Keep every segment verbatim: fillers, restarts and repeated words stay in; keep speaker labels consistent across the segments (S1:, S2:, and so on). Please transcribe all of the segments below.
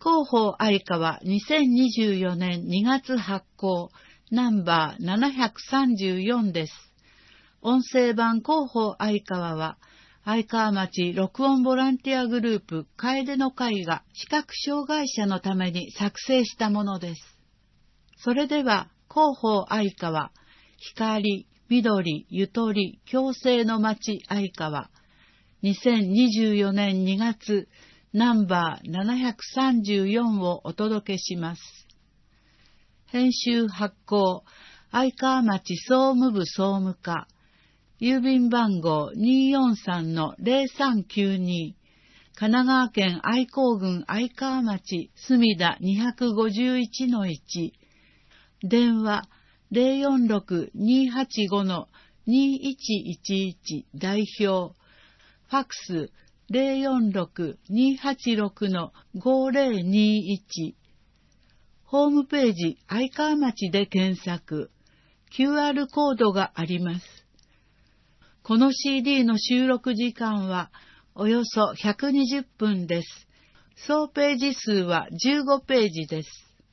S1: 広報愛川にせんにじゅうよねんにがつ発行ナンバーななひゃくさんじゅうよんです。音声版広報愛川は、愛川町録音ボランティアグループ楓の会が視覚障害者のために作成したものです。それでは、広報愛川、光、緑、ゆとり、共生の町愛川、にせんにじゅうよねんにがつ、ナンバーななひゃくさんじゅうよんをお届けします。編集発行、愛川町総務部総務課、郵便番号 にーよんさんのゼロさんきゅうに、神奈川県愛好郡愛川町墨田 にひゃくごじゅういちのいち、電話 ゼロよんろく にーはちご にーいちいちいち 代表、ファックス ゼロよんろく にーはちろく ごゼロにいち、ホームページ愛川町で検索、キューアール コードがあります。この シーディー の収録時間はおよそひゃくにじゅっぷんです。総ページ数はじゅうごページです。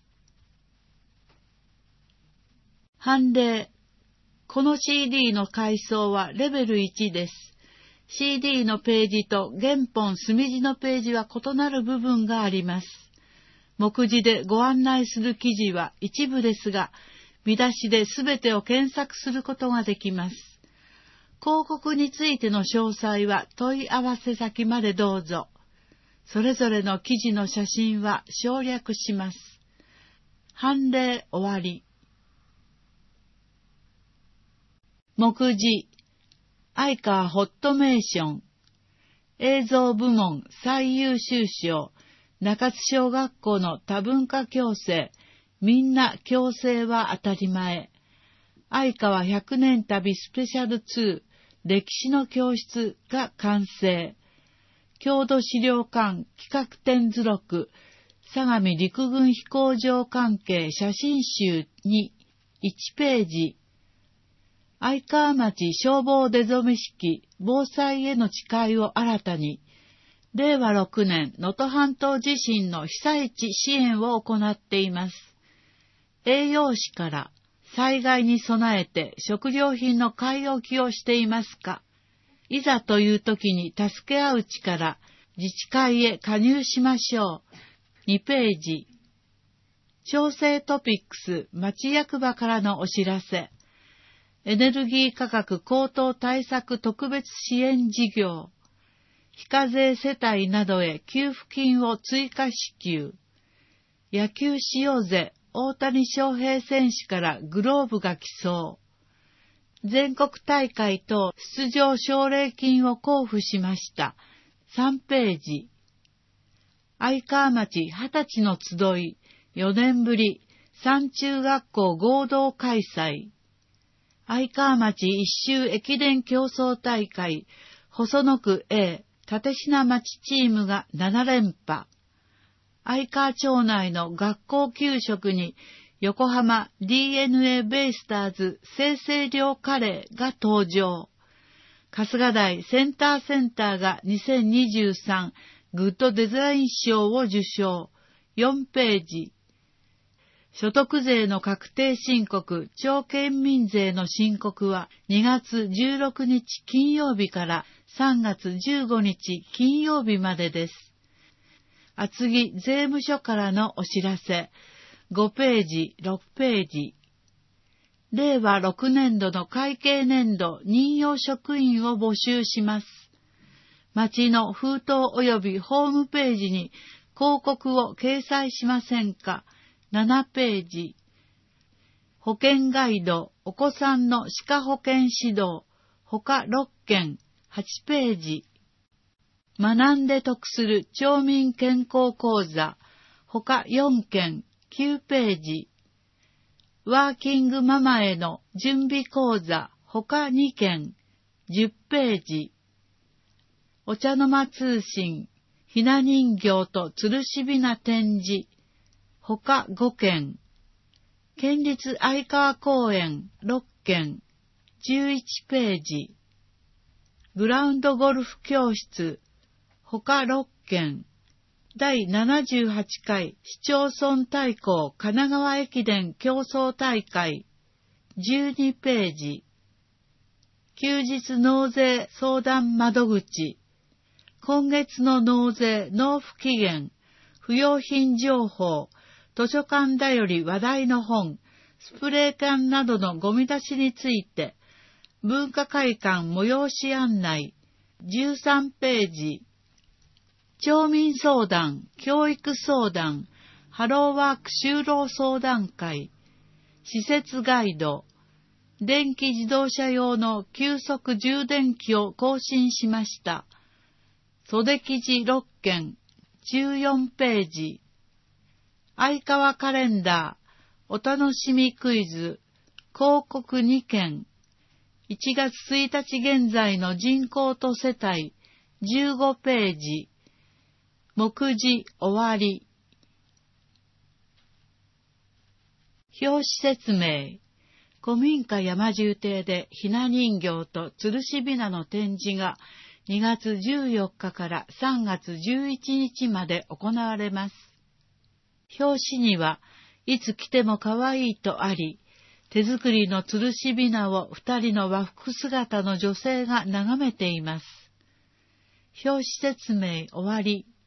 S1: 判例。この シーディー の階層はレベルいちです。シーディー のページと原本墨字のページは異なる部分があります。目次でご案内する記事は一部ですが、見出しですべてを検索することができます。広告についての詳細は問い合わせ先までどうぞ。それぞれの記事の写真は省略します。判例終わり。目次、愛川ホットメーション、映像部門最優秀賞、中津小学校の多文化共生、みんな共生は当たり前、愛川ひゃくねん旅スペシャルツー、歴史の教室が完成。郷土資料館企画展図録、相模陸軍飛行場関係写真集にいちページ。愛川町消防出初め式防災への誓いを新たに、れいわろくねん能登半島地震の被災地支援を行っています。栄養士から、災害に備えて食料品の買い置きをしていますか？いざという時に助け合う力、自治会へ加入しましょう。にページ。調整トピックス町役場からのお知らせ。エネルギー価格高騰対策特別支援事業。非課税世帯などへ給付金を追加支給。野球しようぜ。大谷翔平選手からグローブが寄贈。全国大会等出場奨励金を交付しました。さんページ。愛川町二十歳の集い、よねんぶり、三中学校合同開催。愛川町一周駅伝競争大会、細野区 A、立品町チームがななれんぱ。愛川町内の学校給食に横浜 ディーエヌエー ベイスターズ生成量カレーが登場。春日台センターセンターがにせんにじゅうさんグッドデザイン賞を受賞。よんページ。所得税の確定申告、町県民税の申告はにがつじゅうろくにち金曜日からさんがつじゅうごにち金曜日までです。厚木税務署からのお知らせ。ごページ、ろくページ。れいわろくねんどの会計年度任用職員を募集します。町の封筒及びホームページに広告を掲載しませんか。ななページ。保険ガイド、お子さんの歯科保険指導、他ろっけん、はちページ。学んで得する町民健康講座、他よんけん、きゅうページ。ワーキングママへの準備講座、他にけん、じゅっページ。お茶の間通信、ひな人形とつるしびな展示、他ごけん。県立愛川公園ろっけん、じゅういちページ。グラウンドゴルフ教室、他ろっけん、 だいななじゅうはちかい市町村対抗神奈川駅伝競争大会じゅうにページ。休日納税相談窓口。今月の納税納付期限、不用品情報、図書館だより話題の本、スプレー缶などのゴミ出しについて、文化会館催し案内、じゅうさんページ。町民相談、教育相談、ハローワーク就労相談会、施設ガイド、電気自動車用の急速充電器を更新しました。袖記事ろっけん、じゅうよんページ。相川カレンダー、お楽しみクイズ、広告にけん。いちがつついたち現在の人口と世帯、じゅうごページ。目次終わり。表紙説明。古民家山住邸でひな人形と吊るしびなの展示がにがつじゅうよっかからさんがつじゅういちにちまで行われます。表紙にはいつ着てもかわいいとあり、手作りの吊るしびなを二人の和服姿の女性が眺めています。表紙説明終わり。